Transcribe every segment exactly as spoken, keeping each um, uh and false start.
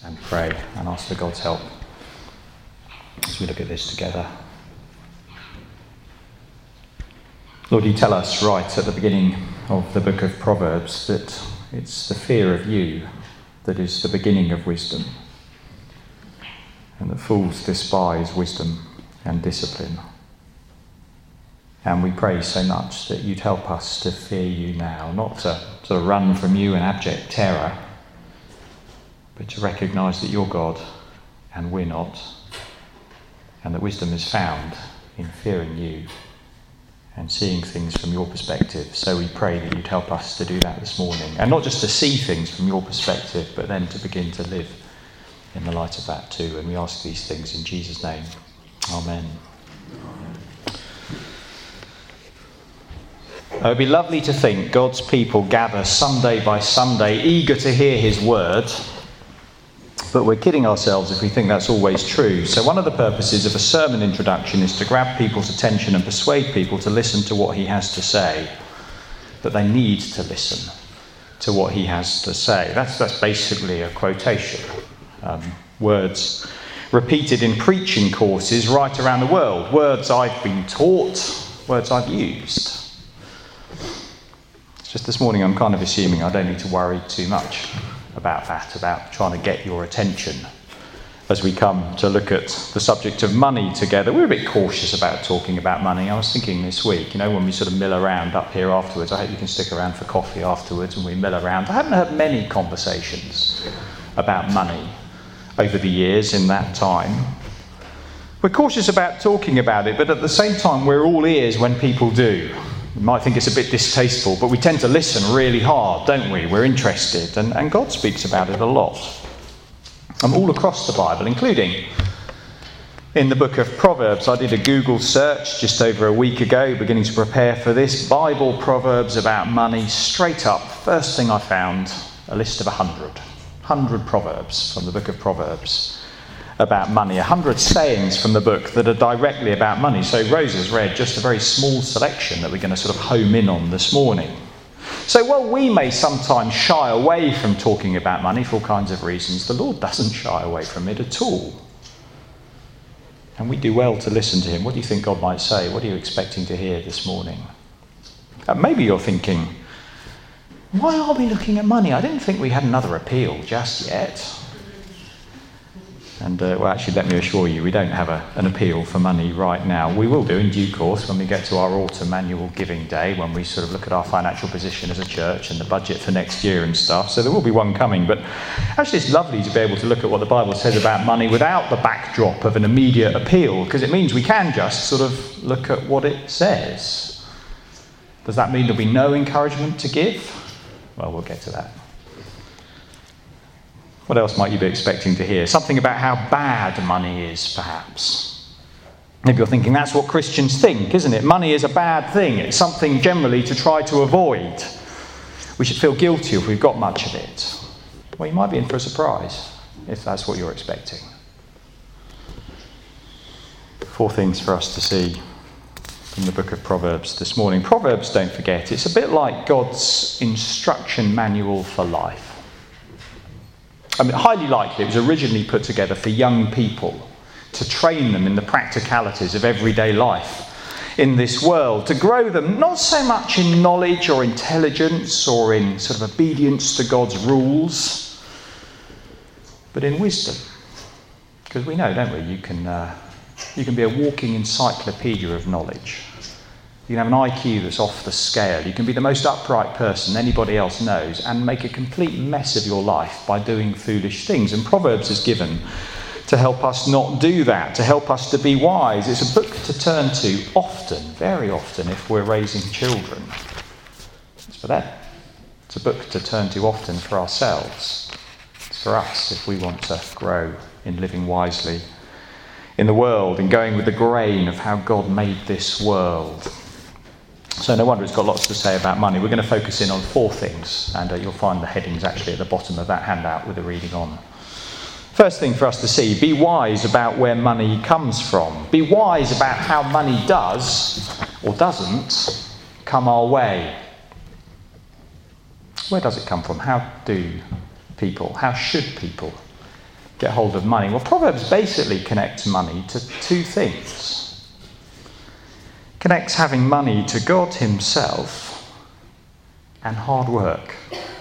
and pray and ask for God's help as we look at this together. Lord, you tell us right at the beginning of the book of Proverbs that it's the fear of you that is the beginning of wisdom, and that fools despise wisdom and discipline. And we pray so much that you'd help us to fear you now, not to sort of run from you in abject terror, but to recognise that you're God and we're not, and that wisdom is found in fearing you and seeing things from your perspective. So we pray that you'd help us to do that this morning, and not just to see things from your perspective, but then to begin to live in the light of that too. And we ask these things in Jesus' name. Amen. It would be lovely to think God's people gather Sunday by Sunday, eager to hear his word, but we're kidding ourselves if we think that's always true. So one of the purposes of a sermon introduction is to grab people's attention and persuade people to listen to what he has to say, that they need to listen to what he has to say. That's, that's basically a quotation. Um, words repeated in preaching courses right around the world, words I've been taught, words I've used. Just this morning I'm kind of assuming I don't need to worry too much about that, about trying to get your attention as we come to look at the subject of money together. We're a bit cautious about talking about money. I was thinking this week, you know, when we sort of mill around up here afterwards, I hope you can stick around for coffee afterwards and we mill around. I haven't heard many conversations about money over the years in that time. We're cautious about talking about it, but at the same time we're all ears when people do. You might think it's a bit distasteful, but we tend to listen really hard, don't we? We're interested, and, and God speaks about it a lot. And all across the Bible, including in the book of Proverbs. I did a Google search just over a week ago, beginning to prepare for this. Bible Proverbs about money, straight up. First thing I found, a list of a hundred. Hundred Proverbs from the book of Proverbs about money, a hundred sayings from the book that are directly about money. So Rose has read just a very small selection that we're going to sort of home in on this morning. So while we may sometimes shy away from talking about money for all kinds of reasons, the Lord doesn't shy away from it at all. And we do well to listen to him. What do you think God might say? What are you expecting to hear this morning? Uh, maybe you're thinking, why are we looking at money? I didn't think we had another appeal just yet. And, uh, well, actually, let me assure you, we don't have a, an appeal for money right now. We will do in due course when we get to our autumn annual giving day, when we sort of look at our financial position as a church and the budget for next year and stuff. So there will be one coming. But actually, it's lovely to be able to look at what the Bible says about money without the backdrop of an immediate appeal, because it means we can just sort of look at what it says. Does that mean there'll be no encouragement to give? Well, we'll get to that. What else might you be expecting to hear? Something about how bad money is, perhaps. Maybe you're thinking that's what Christians think, isn't it? Money is a bad thing. It's something generally to try to avoid. We should feel guilty if we've got much of it. Well, you might be in for a surprise if that's what you're expecting. Four things for us to see from the book of Proverbs this morning. Proverbs, don't forget, it's a bit like God's instruction manual for life. I mean, highly likely it was originally put together for young people to train them in the practicalities of everyday life in this world, to grow them not so much in knowledge or intelligence or in sort of obedience to God's rules, but in wisdom. Because we know, don't we, you can, uh, you can be a walking encyclopedia of knowledge. You can have an I Q that's off the scale. You can be the most upright person anybody else knows and make a complete mess of your life by doing foolish things. And Proverbs is given to help us not do that, to help us to be wise. It's a book to turn to often, very often, if we're raising children. It's for them. It's a book to turn to often for ourselves. It's for us if we want to grow in living wisely in the world and going with the grain of how God made this world. So no wonder it's got lots to say about money. We're going to focus in on four things, and uh, you'll find the headings actually at the bottom of that handout with the reading on. First thing for us to see, be wise about where money comes from. Be wise about how money does, or doesn't, come our way. Where does it come from? How do people, how should people get hold of money? Well, Proverbs basically connects money to two things. It connects having money to God himself and hard work.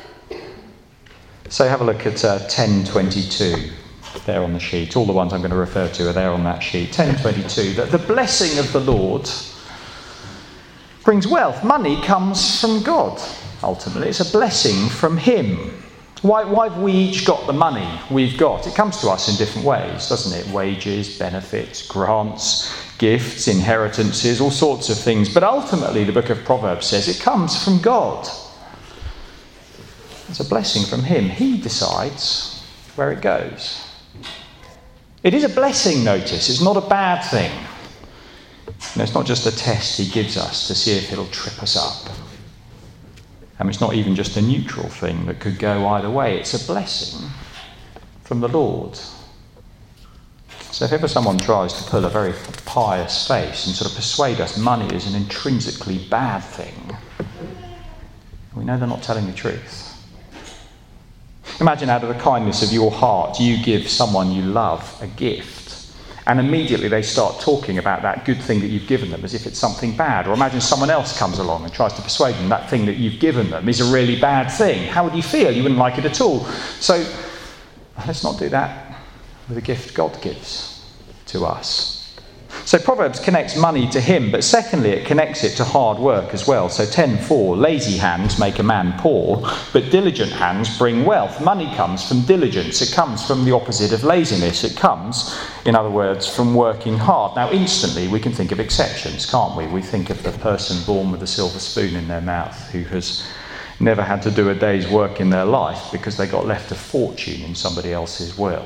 So have a look at uh, ten twenty-two there on the sheet. All the ones I'm going to refer to are there on that sheet. ten twenty-two, that the blessing of the Lord brings wealth. Money comes from God, ultimately. It's a blessing from him. Why, why have we each got the money we've got? It comes to us in different ways, doesn't it? Wages, benefits, grants, gifts, inheritances, all sorts of things. But ultimately, the book of Proverbs says it comes from God. It's a blessing from him. He decides where it goes. It is a blessing, notice. It's not a bad thing. And it's not just a test he gives us to see if it'll trip us up. And it's not even just a neutral thing that could go either way. It's a blessing from the Lord. So if ever someone tries to pull a very pious face and sort of persuade us money is an intrinsically bad thing, we know they're not telling the truth. Imagine out of the kindness of your heart, you give someone you love a gift, and immediately they start talking about that good thing that you've given them as if it's something bad. Or imagine someone else comes along and tries to persuade them that thing that you've given them is a really bad thing. How would you feel? You wouldn't like it at all. So let's not do that with a gift God gives to us. So Proverbs connects money to him, but secondly it connects it to hard work as well. So ten four, lazy hands make a man poor, but diligent hands bring wealth. Money comes from diligence. It comes from the opposite of laziness. It comes, in other words, from working hard. Now instantly we can think of exceptions, can't we? We think of the person born with a silver spoon in their mouth who has never had to do a day's work in their life because they got left a fortune in somebody else's will.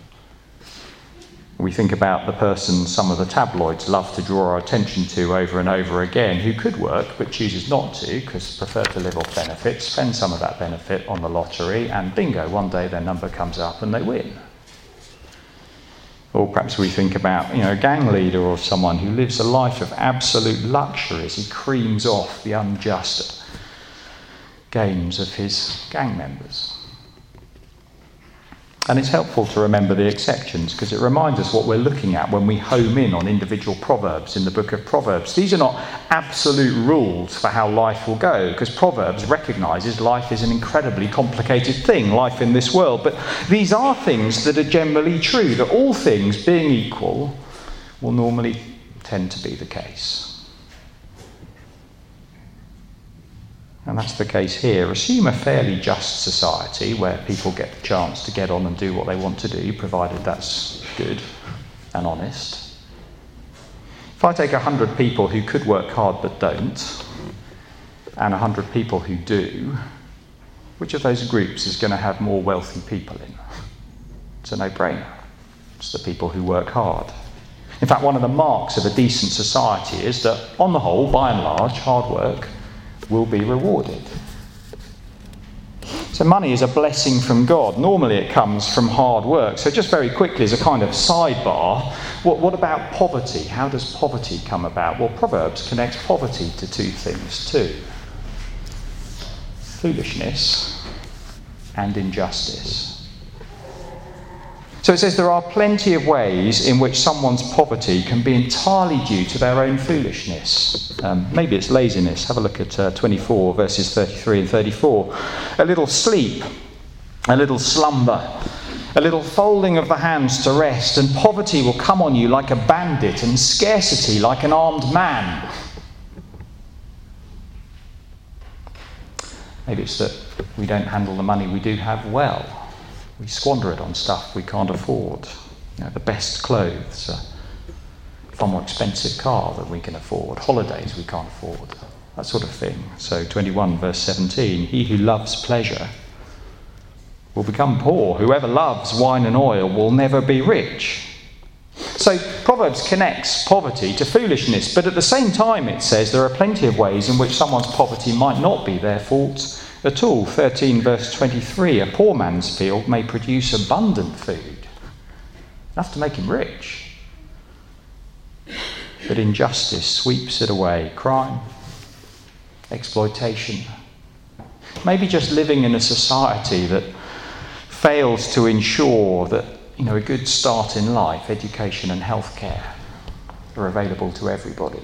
We think about the person some of the tabloids love to draw our attention to over and over again, who could work but chooses not to because prefer to live off benefits, spend some of that benefit on the lottery, and bingo, one day their number comes up and they win. Or perhaps we think about, you know, a gang leader or someone who lives a life of absolute luxury as he creams off the unjust gains of his gang members. And it's helpful to remember the exceptions because it reminds us what we're looking at when we home in on individual proverbs in the book of Proverbs. These are not absolute rules for how life will go, because Proverbs recognises life is an incredibly complicated thing, life in this world. But these are things that are generally true, that all things being equal will normally tend to be the case. And that's the case here. Assume a fairly just society where people get the chance to get on and do what they want to do, provided that's good and honest. If I take a hundred people who could work hard but don't, and a hundred people who do, which of those groups is going to have more wealthy people in? It's a no-brainer. It's the people who work hard. In fact, one of the marks of a decent society is that, on the whole, by and large, hard work will be rewarded. So money is a blessing from God. Normally it comes from hard work. So just very quickly, as a kind of sidebar, what, what about poverty? How does poverty come about? Well, Proverbs connects poverty to two things too: foolishness and injustice. So it says there are plenty of ways in which someone's poverty can be entirely due to their own foolishness. Um, maybe it's laziness. Have a look at uh, twenty-four, verses thirty-three and thirty-four. A little sleep, a little slumber, a little folding of the hands to rest, and poverty will come on you like a bandit, and scarcity like an armed man. Maybe it's that we don't handle the money we do have well. We squander it on stuff we can't afford. You know, the best clothes, a far more expensive car than we can afford, holidays we can't afford, that sort of thing. So twenty-one verse seventeen, he who loves pleasure will become poor. Whoever loves wine and oil will never be rich. So Proverbs connects poverty to foolishness, but at the same time it says there are plenty of ways in which someone's poverty might not be their fault at all. thirteen verse twenty-three, a poor man's field may produce abundant food, enough to make him rich, but injustice sweeps it away. Crime, exploitation, maybe just living in a society that fails to ensure that you know, a good start in life, education and healthcare, are available to everybody.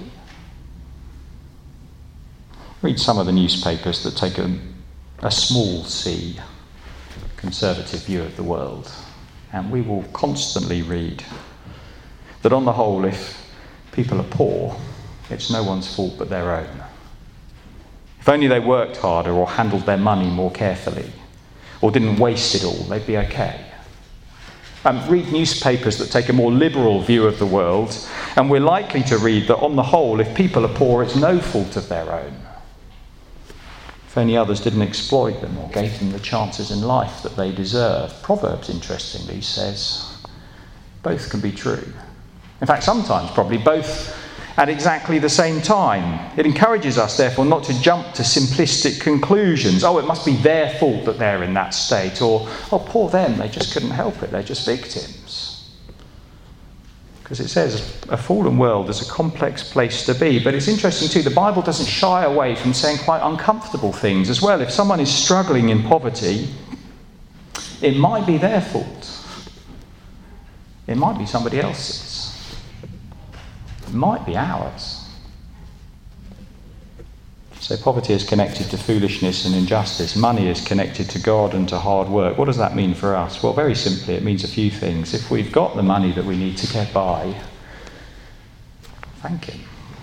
Read some of the newspapers that take a, a small c conservative view of the world, and we will constantly read that on the whole, if people are poor, it's no one's fault but their own. If only they worked harder or handled their money more carefully or didn't waste it all, they'd be okay. Um, read newspapers that take a more liberal view of the world, and we're likely to read that on the whole, if people are poor, it's no fault of their own. If only others didn't exploit them or gave them the chances in life that they deserve. Proverbs, interestingly, says both can be true. In fact, sometimes probably both at exactly the same time. It encourages us, therefore, not to jump to simplistic conclusions. Oh, it must be their fault that they're in that state, or, oh, poor them, they just couldn't help it, they're just victims. Because it says a fallen world is a complex place to be. But it's interesting too, the Bible doesn't shy away from saying quite uncomfortable things as well. If someone is struggling in poverty, it might be their fault. It might be somebody else's. It might be ours. So poverty is connected to foolishness and injustice. Money is connected to God and to hard work. What does that mean for us? Well, very simply, it means a few things. If we've got the money that we need to get by, thank Him.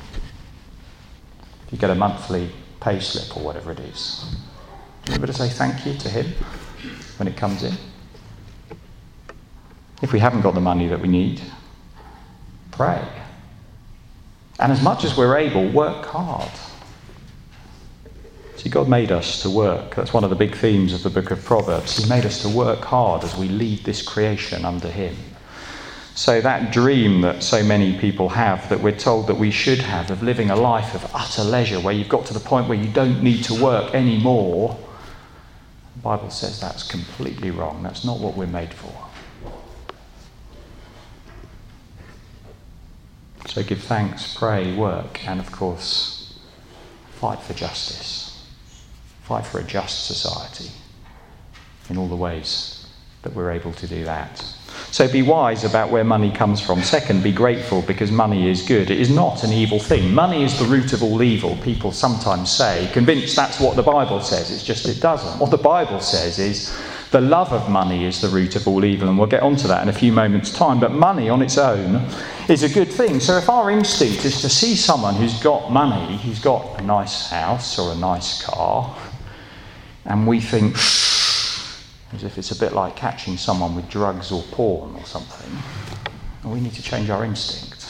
If you get a monthly pay slip or whatever it is, do you ever say thank you to Him when it comes in? If we haven't got the money that we need, pray. And as much as we're able, work hard. See, God made us to work. That's one of the big themes of the book of Proverbs. He made us to work hard as we lead this creation under Him. So that dream that so many people have, that we're told that we should have, of living a life of utter leisure, where you've got to the point where you don't need to work anymore, the Bible says that's completely wrong. That's not what we're made for. So give thanks, pray, work, and of course, fight for justice. Fight for a just society in all the ways that we're able to do that. So be wise about where money comes from. Second, be grateful because money is good. It is not an evil thing. Money is the root of all evil, people sometimes say, convinced that's what the Bible says. It's just it doesn't. What the Bible says is the love of money is the root of all evil, and we'll get onto that in a few moments' time. But money on its own is a good thing. So if our instinct is to see someone who's got money, who's got a nice house or a nice car, and we think, as if it's a bit like catching someone with drugs or porn or something, we need to change our instinct.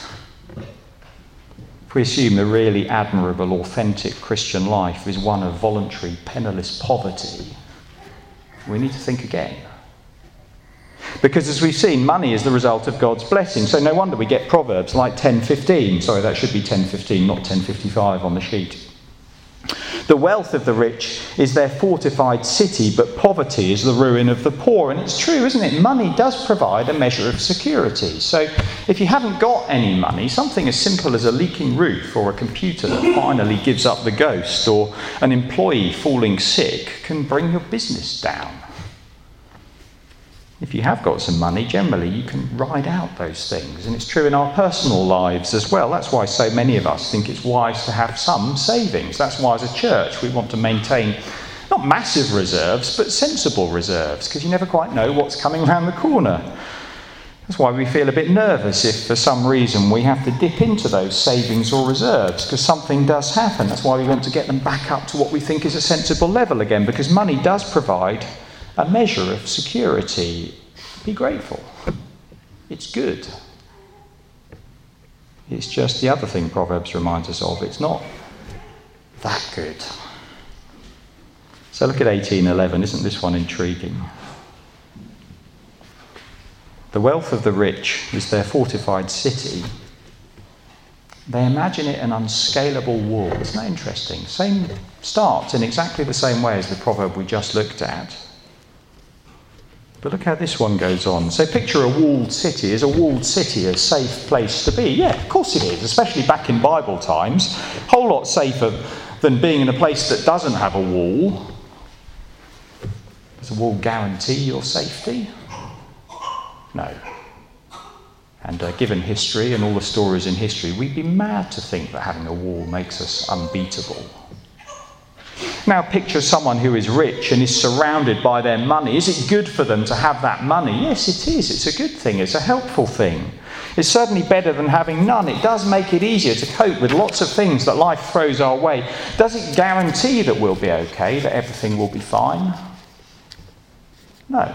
If we assume the really admirable, authentic Christian life is one of voluntary, penniless poverty, we need to think again. Because as we've seen, money is the result of God's blessing. So no wonder we get Proverbs like ten fifteen. Sorry, that should be ten fifteen, not ten fifty-five on the sheet. The wealth of the rich is their fortified city, but poverty is the ruin of the poor. And it's true, isn't it? Money does provide a measure of security. So if you haven't got any money, something as simple as a leaking roof or a computer that finally gives up the ghost or an employee falling sick can bring your business down. If you have got some money, generally you can ride out those things. And it's true in our personal lives as well. That's why so many of us think it's wise to have some savings. That's why as a church we want to maintain not massive reserves, but sensible reserves, because you never quite know what's coming around the corner. That's why we feel a bit nervous if for some reason we have to dip into those savings or reserves, because something does happen. That's why we want to get them back up to what we think is a sensible level again, because money does provide a measure of security. Be grateful. It's good. It's just the other thing Proverbs reminds us of. It's not that good. So look at eighteen eleven. Isn't this one intriguing? The wealth of the rich is their fortified city. They imagine it an unscalable wall. Isn't that interesting? Same starts in exactly the same way as the proverb we just looked at. But look how this one goes on. So picture a walled city. Is a walled city a safe place to be? Yeah, of course it is, especially back in Bible times. A whole lot safer than being in a place that doesn't have a wall. Does a wall guarantee your safety? No. And uh, given history and all the stories in history, we'd be mad to think that having a wall makes us unbeatable. Now picture someone who is rich and is surrounded by their money. Is it good for them to have that money? Yes, it is. It's a good thing. It's a helpful thing. It's certainly better than having none. It does make it easier to cope with lots of things that life throws our way. Does it guarantee that we'll be okay, that everything will be fine? No.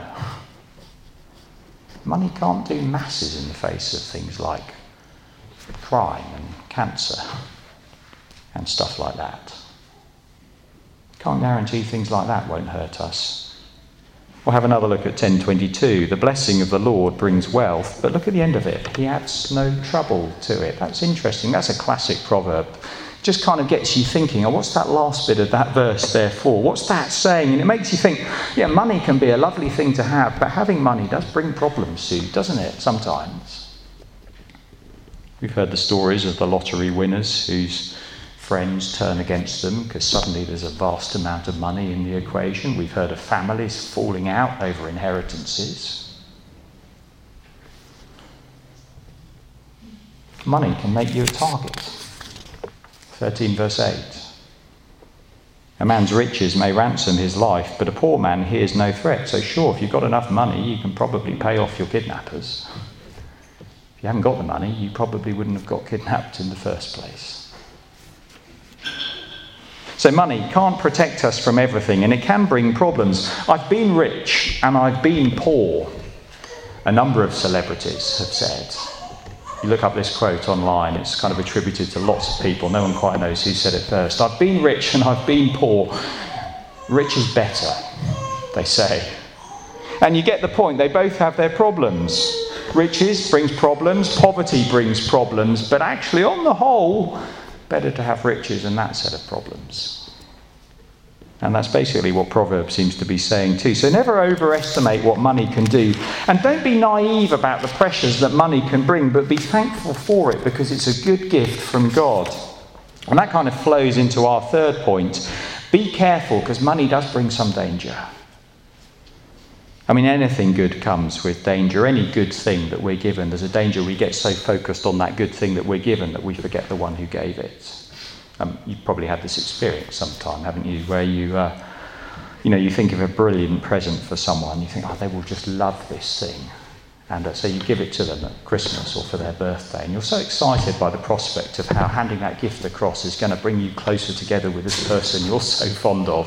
Money can't do masses in the face of things like crime and cancer and stuff like that. Can't guarantee things like that won't hurt us. We'll have another look at ten twenty-two. The blessing of the Lord brings wealth, but look at the end of it. He adds no trouble to it. That's interesting. That's a classic proverb. Just kind of gets you thinking, oh, what's that last bit of that verse there for? What's that saying? And it makes you think, yeah, money can be a lovely thing to have, but having money does bring problems too, doesn't it, sometimes? We've heard the stories of the lottery winners whose friends turn against them because suddenly there's a vast amount of money in the equation. We've heard of families falling out over inheritances. Money can make you a target. thirteen verse eight. A man's riches may ransom his life, but a poor man hears no threat. So sure, if you've got enough money, you can probably pay off your kidnappers. If you haven't got the money, you probably wouldn't have got kidnapped in the first place. So money can't protect us from everything, and it can bring problems. I've been rich and I've been poor, a number of celebrities have said. You look up this quote online, it's kind of attributed to lots of people. No one quite knows who said it first. I've been rich and I've been poor. Rich is better, they say. And you get the point. They both have their problems. Riches brings problems, poverty brings problems, but actually on the whole, better to have riches and that set of problems. And that's basically what Proverbs seems to be saying too. So never overestimate what money can do. And don't be naive about the pressures that money can bring, but be thankful for it because it's a good gift from God. And that kind of flows into our third point. Be careful because money does bring some danger. I mean, anything good comes with danger. Any good thing that we're given, there's a danger we get so focused on that good thing that we're given that we forget the one who gave it. Um, you've probably had this experience sometime, haven't you, where you, uh, you know, you think of a brilliant present for someone, you think, oh, they will just love this thing. And uh, so you give it to them at Christmas or for their birthday, and you're so excited by the prospect of how handing that gift across is going to bring you closer together with this person you're so fond of.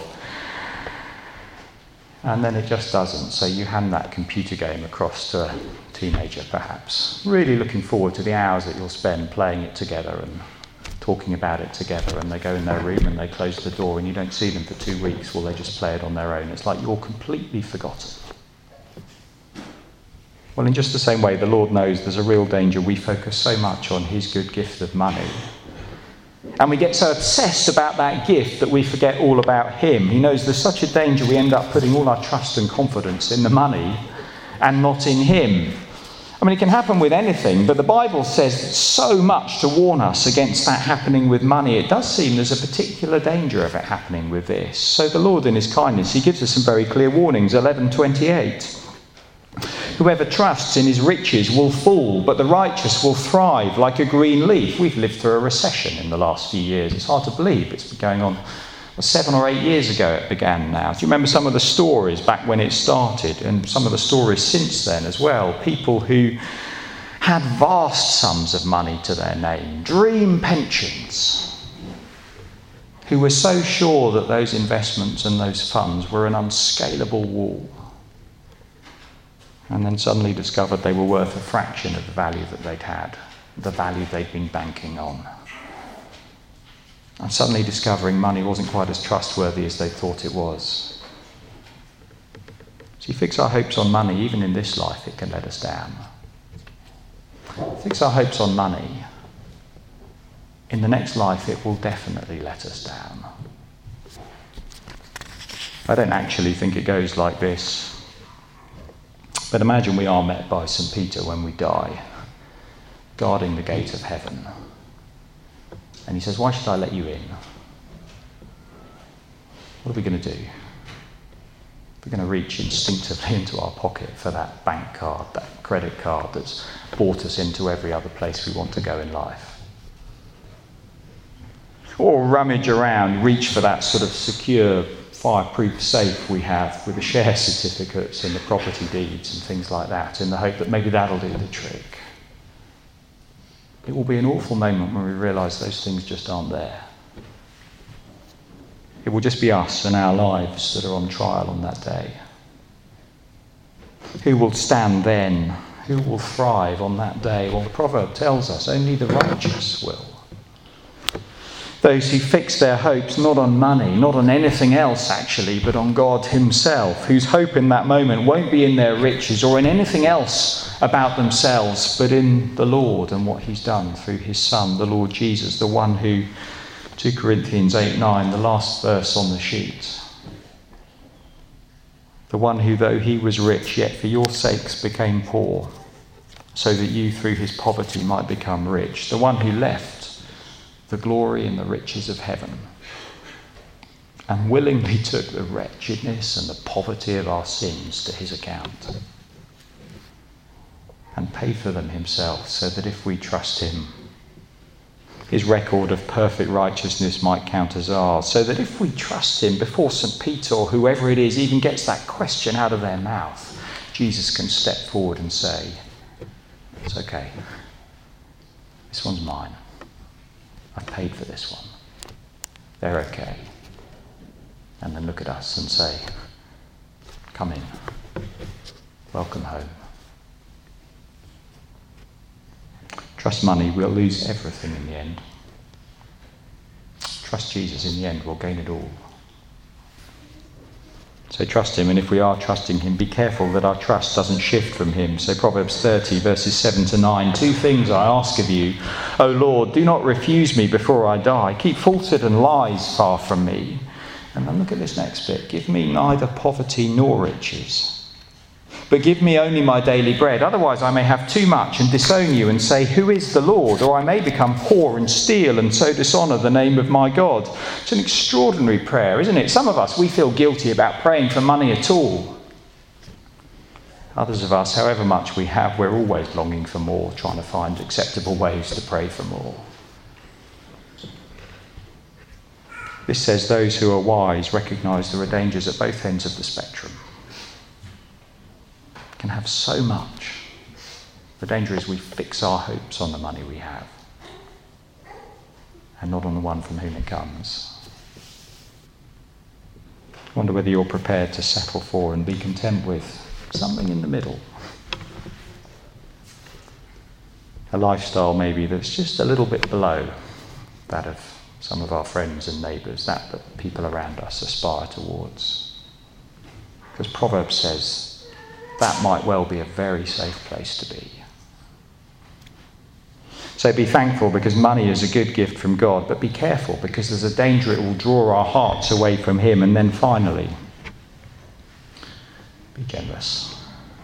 And then it just doesn't. So you hand that computer game across to a teenager, perhaps, really looking forward to the hours that you'll spend playing it together and talking about it together, and they go in their room and they close the door and you don't see them for two weeks. Well, they just play it on their own. It's like you're completely forgotten. Well, in just the same way, the Lord knows there's a real danger. We focus so much on his good gift of money. And we get so obsessed about that gift that we forget all about him. He knows there's such a danger we end up putting all our trust and confidence in the money and not in him. I mean, it can happen with anything, but the Bible says so much to warn us against that happening with money. It does seem there's a particular danger of it happening with this. So the Lord in his kindness, he gives us some very clear warnings. eleven twenty-eight. Whoever trusts in his riches will fall, but the righteous will thrive like a green leaf. We've lived through a recession in the last few years. It's hard to believe. It's been going on well, seven or eight years ago it began now. Do you remember some of the stories back when it started, and some of the stories since then as well? People who had vast sums of money to their name, dream pensions, who were so sure that those investments and those funds were an unscalable wall, and then suddenly discovered they were worth a fraction of the value that they'd had, the value they'd been banking on. And suddenly discovering money wasn't quite as trustworthy as they thought it was. So you fix our hopes on money, even in this life, it can let us down. Fix our hopes on money, in the next life it will definitely let us down. I don't actually think it goes like this. But imagine we are met by Saint Peter when we die, guarding the gate of heaven. And he says, why should I let you in? What are we going to do? We're going to reach instinctively into our pocket for that bank card, that credit card that's brought us into every other place we want to go in life. Or rummage around, reach for that sort of secure, fireproof safe we have with the share certificates and the property deeds and things like that, in the hope that maybe that'll do the trick. It will be an awful moment when we realise those things just aren't there. It will just be us and our lives that are on trial on that day. Who will stand then? Who will thrive on that day? Well, the proverb tells us only the righteous will. Those who fix their hopes not on money, not on anything else actually, but on God himself, whose hope in that moment won't be in their riches or in anything else about themselves, but in the Lord and what he's done through his Son, the Lord Jesus, the one who, two Corinthians eight nine, the last verse on the sheet, the one who, though he was rich, yet for your sakes became poor, so that you through his poverty might become rich, the one who left the glory and the riches of heaven and willingly took the wretchedness and the poverty of our sins to his account and paid for them himself, so that if we trust him, his record of perfect righteousness might count as ours, so that if we trust him before St Peter or whoever it is even gets that question out of their mouth, Jesus can step forward and say, it's okay, this one's mine. I've paid for this one. They're okay. And then look at us and say, come in. Welcome home. Trust money, we'll lose everything in the end. Trust Jesus, in the end, we'll gain it all. So trust him, and if we are trusting him, be careful that our trust doesn't shift from him. So Proverbs thirty, verses seven to nine, two things I ask of you. O Lord, do not refuse me before I die. Keep falsehood and lies far from me. And then look at this next bit. Give me neither poverty nor riches, but give me only my daily bread. Otherwise I may have too much and disown you and say, who is the Lord? Or I may become poor and steal and so dishonour the name of my God. It's an extraordinary prayer, isn't it? Some of us, we feel guilty about praying for money at all. Others of us, however much we have, we're always longing for more, trying to find acceptable ways to pray for more. This says those who are wise recognise there are dangers at both ends of the spectrum. Can have so much. The danger is we fix our hopes on the money we have and not on the one from whom it comes. I wonder whether you're prepared to settle for and be content with something in the middle. A lifestyle maybe that's just a little bit below that of some of our friends and neighbours, that that people around us aspire towards. Because Proverbs says that might well be a very safe place to be. So be thankful because money is a good gift from God, but be careful because there's a danger it will draw our hearts away from him. And then finally, be generous.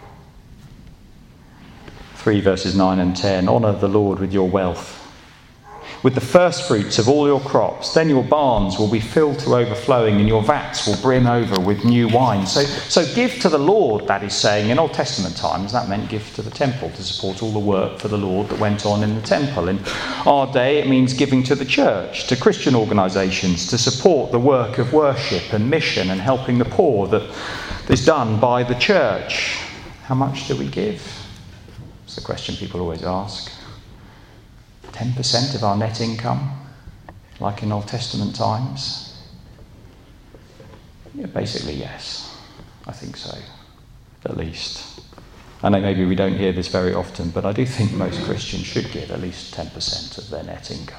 three verses nine and ten, honour the Lord with your wealth, with the first fruits of all your crops. Then your barns will be filled to overflowing and your vats will brim over with new wine. So, so give to the Lord, that is saying. In Old Testament times, that meant give to the temple to support all the work for the Lord that went on in the temple. In our day, it means giving to the church, to Christian organisations, to support the work of worship and mission and helping the poor that is done by the church. How much do we give? It's the question people always ask. ten percent of our net income, like in Old Testament times? Yeah, basically, yes. I think so, at least. I know maybe we don't hear this very often, but I do think most Christians should give at least ten percent of their net income.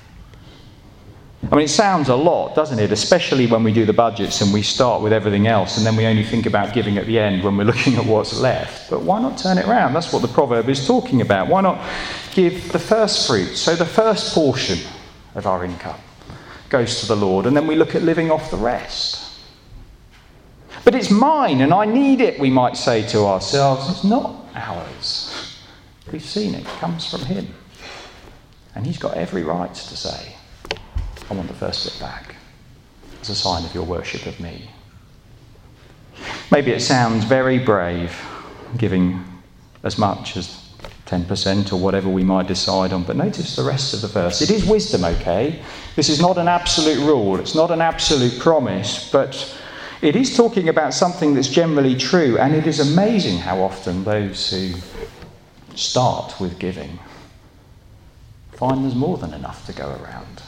I mean, it sounds a lot, doesn't it? Especially when we do the budgets and we start with everything else and then we only think about giving at the end when we're looking at what's left. But why not turn it around? That's what the proverb is talking about. Why not give the first fruits? So the first portion of our income goes to the Lord, and then we look at living off the rest. But it's mine and I need it, we might say to ourselves. It's not ours. We've seen it. It comes from him. And he's got every right to say, I want the first bit back as a sign of your worship of me. Maybe it sounds very brave, giving as much as ten percent or whatever we might decide on, but notice the rest of the verse. It is wisdom, okay? This is not an absolute rule, it's not an absolute promise, but it is talking about something that's generally true, and it is amazing how often those who start with giving find there's more than enough to go around.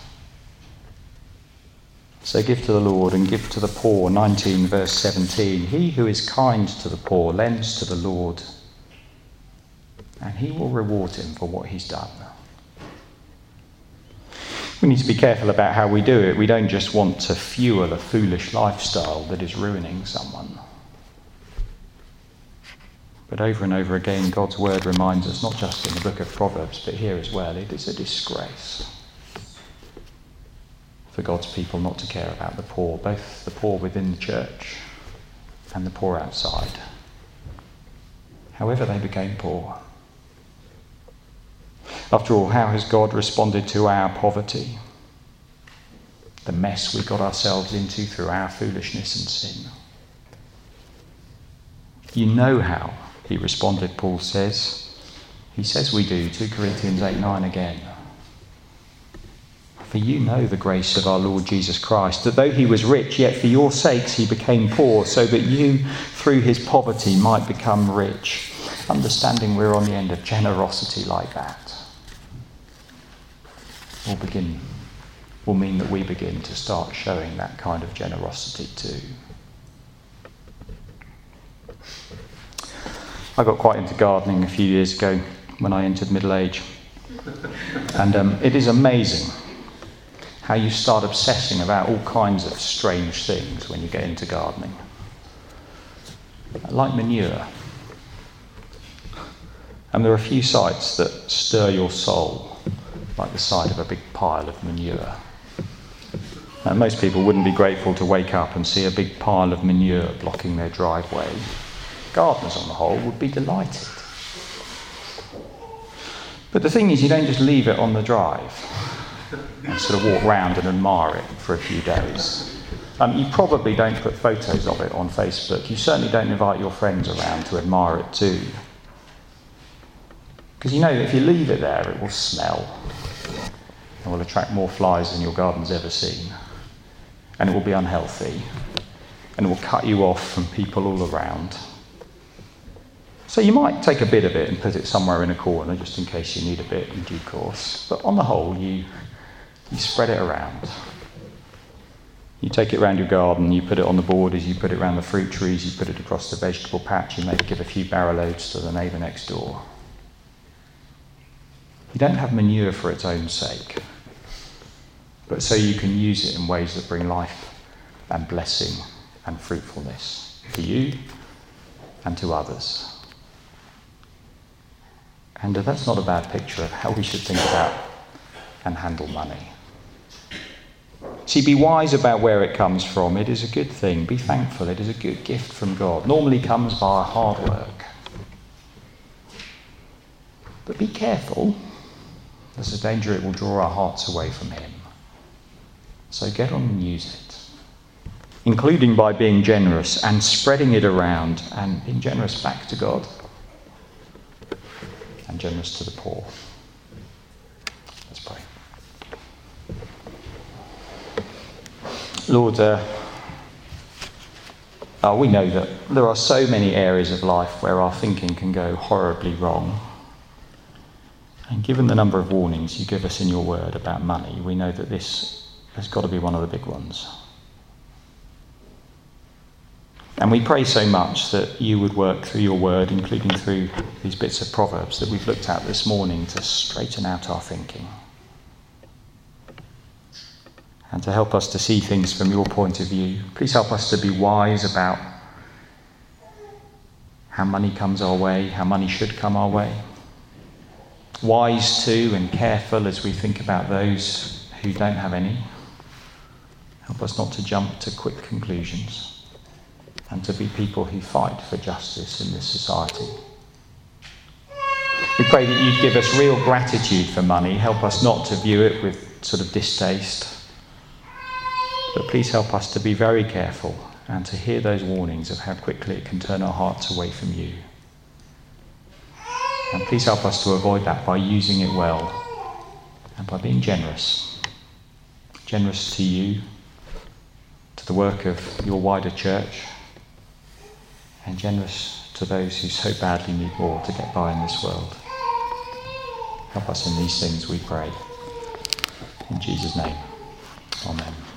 So give to the Lord and give to the poor. nineteen verse seventeen. He who is kind to the poor lends to the Lord, and he will reward him for what he's done. We need to be careful about how we do it. We don't just want to fuel a foolish lifestyle that is ruining someone. But over and over again, God's word reminds us, not just in the book of Proverbs, but here as well, it is a disgrace for God's people not to care about the poor, both the poor within the church and the poor outside, however they became poor. After all, how has God responded to our poverty? The mess we got ourselves into through our foolishness and sin. You know how he responded, Paul says. He says we do, two Corinthians eight nine again. For you know the grace of our Lord Jesus Christ, that though he was rich, yet for your sakes he became poor, so that you, through his poverty, might become rich. Understanding we're on the end of generosity like that will begin, will mean that we begin to start showing that kind of generosity too. I got quite into gardening a few years ago when I entered middle age, and um, it is amazing how you start obsessing about all kinds of strange things when you get into gardening. Like manure. And there are a few sights that stir your soul, like the sight of a big pile of manure. Now, most people wouldn't be grateful to wake up and see a big pile of manure blocking their driveway. Gardeners, on the whole, would be delighted. But the thing is, you don't just leave it on the drive and sort of walk round and admire it for a few days. Um, you probably don't put photos of it on Facebook. You certainly don't invite your friends around to admire it too. Because you know that if you leave it there, it will smell. It will attract more flies than your garden's ever seen. And it will be unhealthy. And it will cut you off from people all around. So you might take a bit of it and put it somewhere in a corner, just in case you need a bit in due course. But on the whole, you, you spread it around. You take it around your garden, you put it on the borders, you put it around the fruit trees, you put it across the vegetable patch, you maybe give a few barrow loads to the neighbour next door. You don't have manure for its own sake, but so you can use it in ways that bring life and blessing and fruitfulness to you and to others. And that's not a bad picture of how we should think about and handle money. See, be wise about where it comes from. It is a good thing. Be thankful. It is a good gift from God. Normally comes via hard work. But be careful. There's a danger it will draw our hearts away from him. So get on and use it. Including by being generous and spreading it around and being generous back to God. And generous to the poor. Let's pray. Lord, uh, uh, we know that there are so many areas of life where our thinking can go horribly wrong. And given the number of warnings you give us in your word about money, we know that this has got to be one of the big ones. And we pray so much that you would work through your word, including through these bits of Proverbs that we've looked at this morning, to straighten out our thinking. And to help us to see things from your point of view. Please help us to be wise about how money comes our way, how money should come our way. Wise too and careful as we think about those who don't have any. Help us not to jump to quick conclusions. And to be people who fight for justice in this society. We pray that you'd give us real gratitude for money. Help us not to view it with sort of distaste. But please help us to be very careful and to hear those warnings of how quickly it can turn our hearts away from you. And please help us to avoid that by using it well and by being generous. Generous to you, to the work of your wider church, and generous to those who so badly need more to get by in this world. Help us in these things, we pray. In Jesus' name, amen.